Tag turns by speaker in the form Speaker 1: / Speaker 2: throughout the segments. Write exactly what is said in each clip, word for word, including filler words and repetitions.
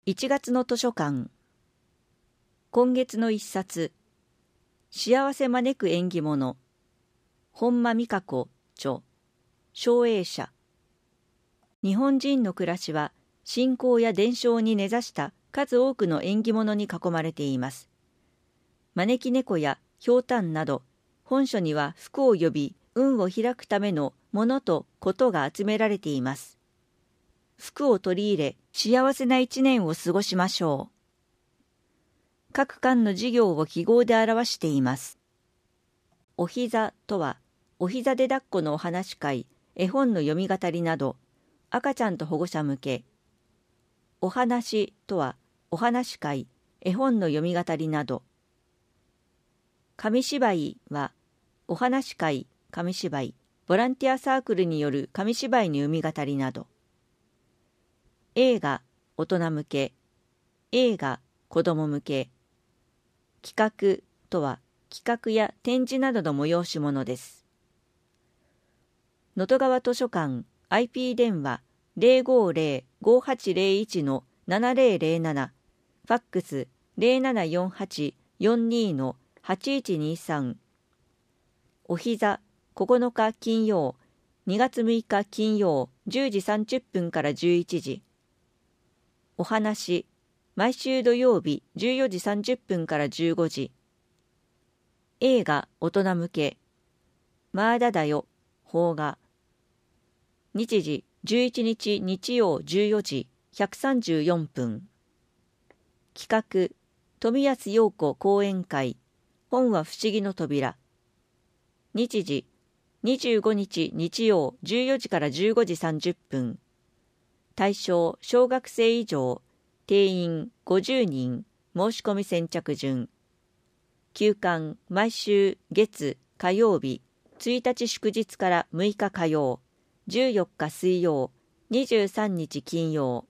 Speaker 1: いちがつの図書館。今月の一冊。幸せ招く縁起物。本間美香子著。唱栄社。日本人の暮らしは信仰や伝承に根ざした数多くの縁起物に囲まれています。招き猫やひょうたんなど、本書には福を呼び運を開くためのものとことが集められています。福を取り入れ、幸せな一年を過ごしましょう。各巻の事業を記号で表しています。おひざとは、おひざで抱っこのお話会、絵本の読み語りなど、赤ちゃんと保護者向け。お話とは、お話会、絵本の読み語りなど。紙芝居は、お話会、紙芝居、ボランティアサークルによる紙芝居の読み語りなど。映画、大人向け。映画、子供向け。企画とは、企画や展示などの催し物です。能登川図書館 アイピー 電話 ゼロごゼロ ごはちゼロいち のななゼロゼロなな、ファックス ゼロななよんはち よんに のはちいちにさん。おひざ、ここのか金曜、にがつむいか金曜じゅうじさんじゅっぷんからじゅういちじ。お話、毎週土曜日じゅうよじさんじゅっぷんからじゅうごじ。映画、大人向け。まーだだよ、邦画。日時、じゅういちにち日曜じゅうよじ、ひゃくさんじゅうよんぷん。企画、富安陽子講演会。本は不思議の扉。日時、にじゅうごにち日曜じゅうよじからじゅうごじさんじゅっぷん。対象、小学生以上。定員ごじゅうにん。申し込み先着順。休館、毎週月、火曜日。ついたち祝日からむいか火曜。じゅうよっか水曜。にじゅうさんにち金曜。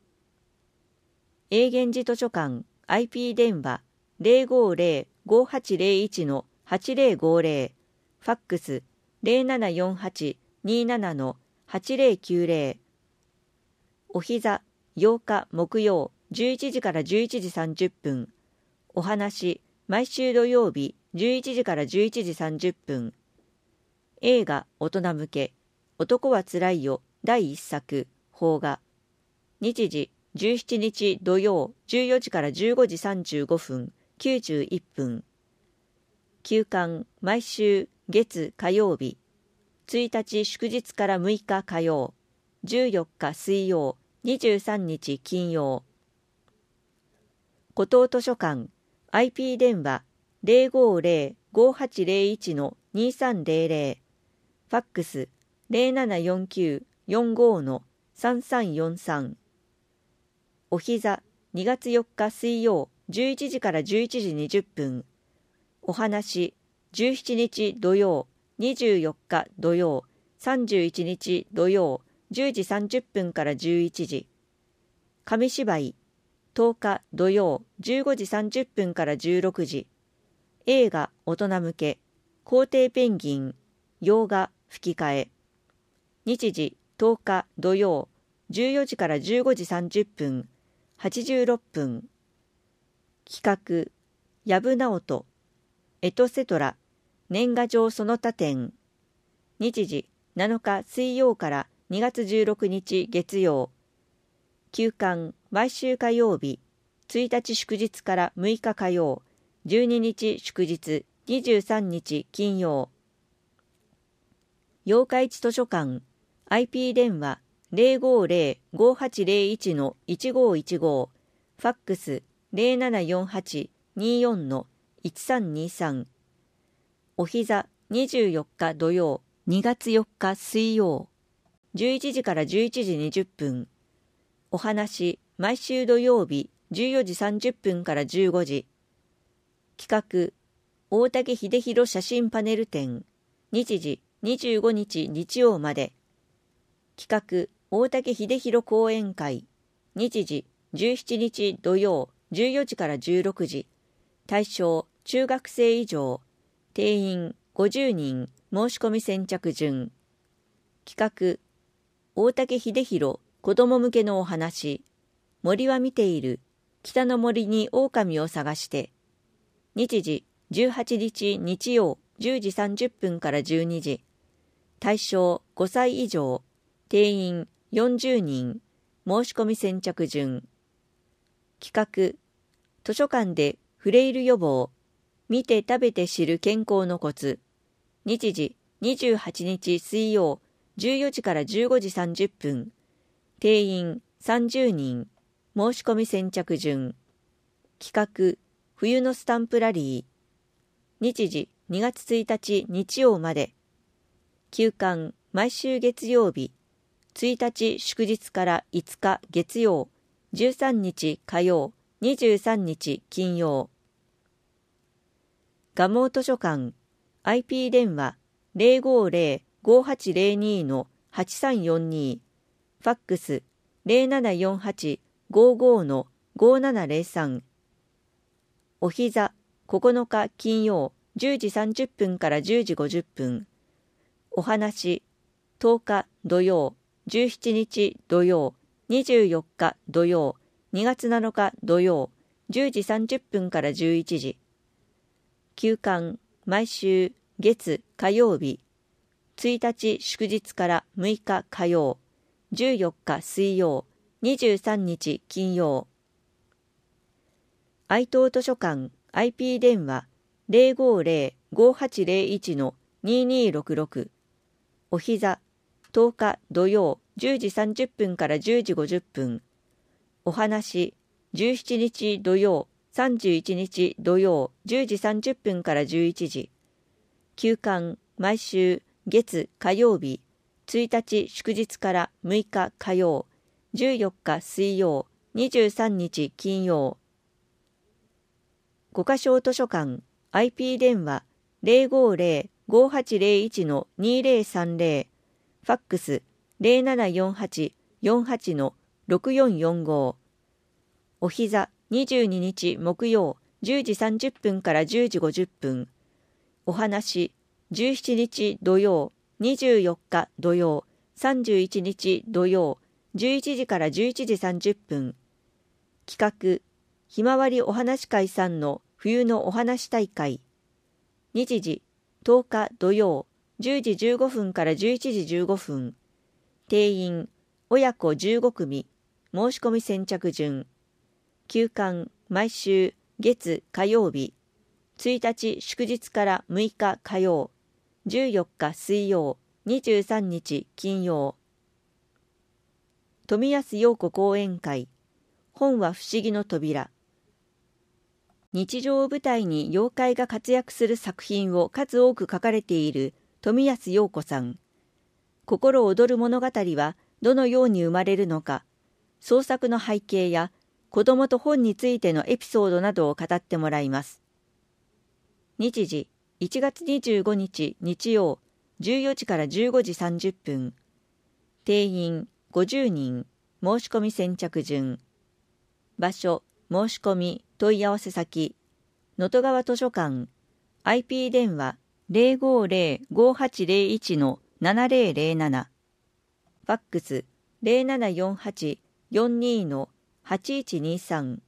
Speaker 1: 永源寺図書館 アイピー 電話 ゼロごゼロ ごはちゼロいち のはちゼロごゼロ。ファックス ゼロななよんはち にーなな のはちゼロきゅうゼロ。おひざ、ようか木曜じゅういちじからじゅういちじさんじゅっぷん。お話、毎週土曜日じゅういちじからじゅういちじさんじゅっぷん。映画、大人向け。男はつらいよだいいっさく、邦画。日時、じゅうしちにち土曜じゅうよじからじゅうごじさんじゅうごふん、きゅうじゅういっぷん。休館、毎週月火曜日。ついたち祝日からむいか火曜。じゅうよっか水曜。にじゅうさんにち金曜。古東図書館 アイピー 電話 ゼロごゼロ ごはちゼロいち のにさんゼロゼロ。ファックス ゼロななよんきゅう よんご のさんさんよんさん。おひざ、にがつよっか水曜じゅういちじからじゅういちじにじゅっぷん。お話、じゅうしちにち土曜にじゅうよっか土曜さんじゅういちにち土曜じゅうじさんじゅっぷんからじゅういちじ。紙芝居、とおか土曜じゅうごじさんじゅっぷんからじゅうろくじ。映画、大人向け。皇帝ペンギン。洋画、吹き替え。日時、とおか土曜じゅうよじからじゅうごじさんじゅっぷん。はちじゅうろっぷん。企画、藪直人。エトセトラ。年賀状その他展。日時、なのか水曜からにがつじゅうろくにち月曜。休館、毎週火曜日。ついたち祝日からむいか火曜。じゅうににち祝日。にじゅうさんにち金曜。八日市図書館 アイピー 電話 ゼロごゼロ ごはちゼロいち のいちごいちご。ファックス ゼロななよんはち にーよん のいちさんにさん。おひざ、にじゅうよっか土曜にがつよっか水曜。じゅういちじからじゅういちじにじゅっぷん。お話、毎週土曜日じゅうよじさんじゅっぷんからじゅうごじ。企画、大竹秀弘写真パネル展。日時、にじゅうごにち日曜まで。企画、大竹秀弘講演会。日時、じゅうしちにち土曜じゅうよじからじゅうろくじ。対象、中学生以上。定員ごじゅうにん。申し込み先着順。企画、大竹秀弘子ども向けのお話。 森は見ている。北の森に狼を探して。日時じゅうはちにち日曜じゅうじさんじゅっぷんからじゅうにじ。対象ごさい以上。定員よんじゅうにん。申し込み先着順。企画図書館でフレイル予防。見て食べて知る健康のコツ。日時にじゅうはちにち水曜じゅうよじからじゅうごじさんじゅっぷん。定員さんじゅうにん。申し込み先着順。企画冬のスタンプラリー。日時にがつついたち日曜まで。休館毎週月曜日。ついたち祝日からいつか月曜。じゅうさんにち火曜。にじゅうさんにち金曜。蒲生図書館 アイピー 電話 ゼロごゼロ ごはちゼロに のはちさんよんに。ファックス ゼロななよんはち ごご のごななゼロさん。おひざここのか金曜じゅうじさんじゅっぷんからじゅうじごじゅっぷん。お話とおか土曜じゅうしちにち土曜にじゅうよっか土曜にがつなのか土曜じゅうじさんじゅっぷんからじゅういちじ。休館毎週月火曜日。ついたち祝日からむいか火曜じゅうよっか水曜にじゅうさんにち金曜。愛東図書館 アイピー 電話 ゼロごゼロ ごはちゼロいち のににろくろく。おひざとおか土曜じゅうじさんじゅっぷんからじゅうじごじゅっぷん。お話じゅうしちにち土曜さんじゅういちにち土曜じゅうじさんじゅっぷんからじゅういちじ。休館毎週月火曜日。ついたち祝日からむいか火曜じゅうよっか水曜にじゅうさんにち金曜。五箇小図書館 アイピー 電話 ゼロごゼロ ごはちゼロいち のにゼロさんゼロ。ファックス ゼロななよんはち よんはち のろくよんよんご。おひざにじゅうににち木曜じゅうじさんじゅっぷんからじゅうじごじゅっぷん。お話じゅうしちにち土曜にじゅうよっか土曜さんじゅういちにち土曜じゅういちじからじゅういちじさんじゅっぷん。企画ひまわりお話会さんの冬のお話大会。日時とおか土曜じゅうじじゅうごふんからじゅういちじじゅうごふん。定員親子じゅうごくみ。申し込み先着順。休館毎週月火曜日。ついたち祝日からむいか火曜じゅうよっか水曜にじゅうさんにち金曜。富安陽子講演会。本は不思議の扉。日常を舞台に妖怪が活躍する作品を数多く書かれている富安陽子さん。心躍る物語はどのように生まれるのか、創作の背景や子供と本についてのエピソードなどを語ってもらいます。日時いちがつにじゅうごにち日曜じゅうよじからじゅうごじさんじゅっぷん。定員ごじゅうにん。申し込み先着順。場所申し込み問い合わせ先能登川図書館 アイピー 電話 ゼロごゼロ ごはちゼロいち のななゼロゼロなな。ファックス ゼロななよんはち よんに のはちいちにさん。